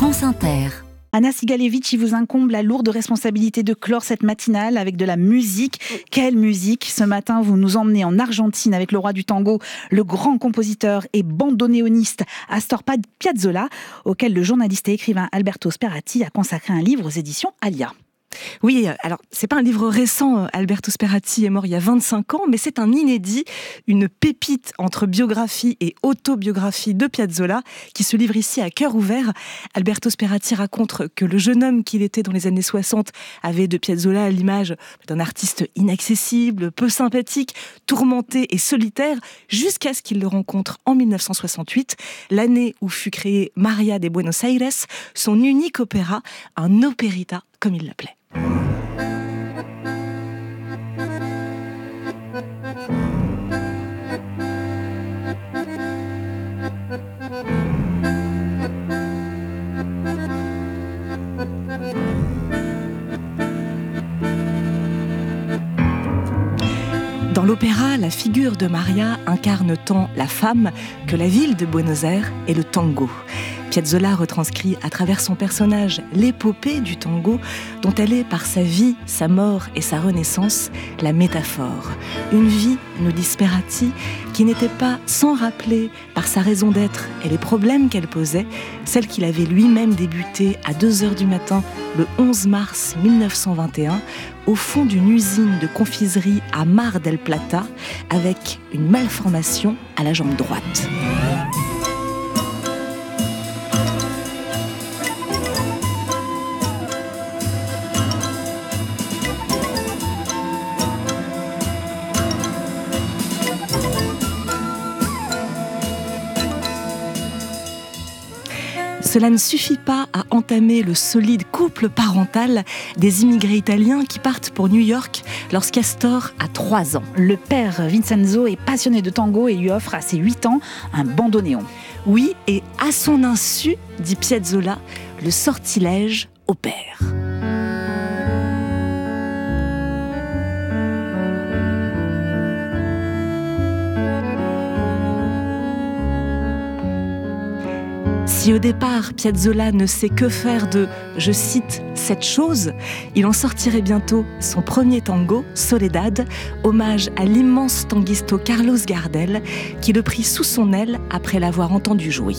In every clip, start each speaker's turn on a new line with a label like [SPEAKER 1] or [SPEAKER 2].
[SPEAKER 1] France Inter.
[SPEAKER 2] Anna Sigalevitch, il vous incombe la lourde responsabilité de clore cette matinale avec de la musique. Quelle musique! Ce matin, vous nous emmenez en Argentine avec le roi du tango, le grand compositeur et bandoneoniste Astor Piazzolla, auquel le journaliste et écrivain Alberto Sperati a consacré un livre aux éditions Alia.
[SPEAKER 3] Oui, alors c'est pas un livre récent, Alberto Sperati est mort il y a 25 ans, mais c'est un inédit, une pépite entre biographie et autobiographie de Piazzolla, qui se livre ici à cœur ouvert. Alberto Sperati raconte que le jeune homme qu'il était dans les années 60 avait de Piazzolla l'image d'un artiste inaccessible, peu sympathique, tourmenté et solitaire, jusqu'à ce qu'il le rencontre en 1968, l'année où fut créé Maria de Buenos Aires, son unique opéra, un operita comme il l'appelait. Dans l'opéra, la figure de Maria incarne tant la femme que la ville de Buenos Aires et le tango. Piazzolla retranscrit à travers son personnage l'épopée du tango dont elle est par sa vie, sa mort et sa renaissance la métaphore. Une vie, nous dit Sperati, qui n'était pas sans rappeler par sa raison d'être et les problèmes qu'elle posait, celle qu'il avait lui-même débutée à 2h du matin le 11 mars 1921 au fond d'une usine de confiserie à Mar del Plata avec une malformation à la jambe droite. Cela ne suffit pas à entamer le solide couple parental des immigrés italiens qui partent pour New York lorsqu'Astor a 3 ans.
[SPEAKER 2] Le père Vincenzo est passionné de tango et lui offre à ses 8 ans un bandoneon.
[SPEAKER 3] Oui, et à son insu, dit Piazzolla, le sortilège opère. Si au départ, Piazzolla ne sait que faire de, je cite, cette chose, il en sortirait bientôt son premier tango, Soledad, hommage à l'immense tanguisto Carlos Gardel, qui le prit sous son aile après l'avoir entendu jouer.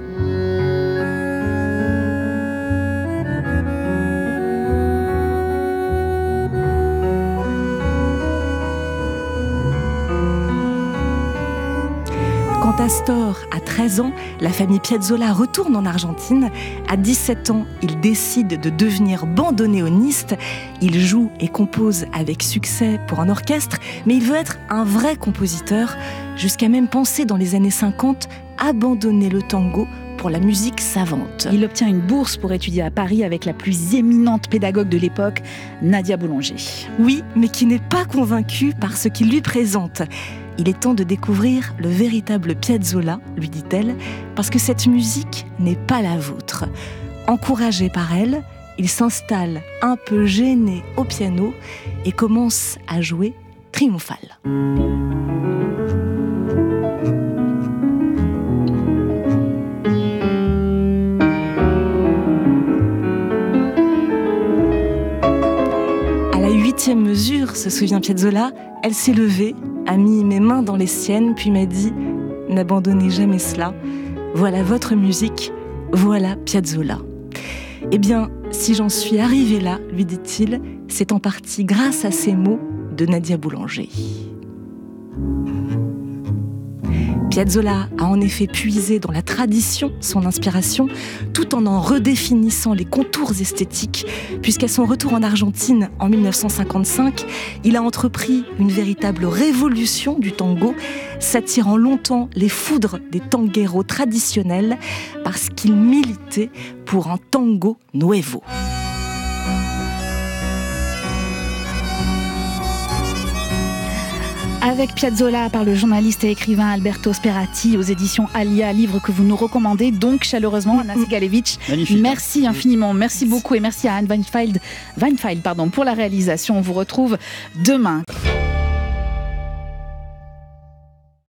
[SPEAKER 3] Quand Astor a 13 ans, la famille Piazzolla retourne en Argentine. À 17 ans, il décide de devenir bandoneoniste. Il joue et compose avec succès pour un orchestre, mais il veut être un vrai compositeur, jusqu'à même penser dans les années 50 abandonner le tango pour la musique savante.
[SPEAKER 2] Il obtient une bourse pour étudier à Paris avec la plus éminente pédagogue de l'époque, Nadia Boulanger.
[SPEAKER 3] Oui, mais qui n'est pas convaincue par ce qu'il lui présente. Il est temps de découvrir le véritable Piazzolla, lui dit-elle, parce que cette musique n'est pas la vôtre. Encouragé par elle, il s'installe un peu gêné au piano et commence à jouer triomphal. À la 8e mesure, se souvient Piazzolla, elle s'est levée, a mis mes mains dans les siennes, puis m'a dit « N'abandonnez jamais cela. Voilà votre musique, voilà Piazzolla. » Eh bien, si j'en suis arrivée là, lui dit-il, c'est en partie grâce à ces mots de Nadia Boulanger. Piazzolla a en effet puisé dans la tradition son inspiration, tout en redéfinissant les contours esthétiques, puisqu'à son retour en Argentine en 1955, il a entrepris une véritable révolution du tango, s'attirant longtemps les foudres des tangueros traditionnels, parce qu'il militait pour un tango nuevo.
[SPEAKER 2] Avec Piazzolla par le journaliste et écrivain Alberto Sperati aux éditions Alia, livre que vous nous recommandez donc chaleureusement, Anna Sigalevitch. Merci infiniment, merci beaucoup et merci à Anne Weinfeld pour la réalisation. On vous retrouve demain.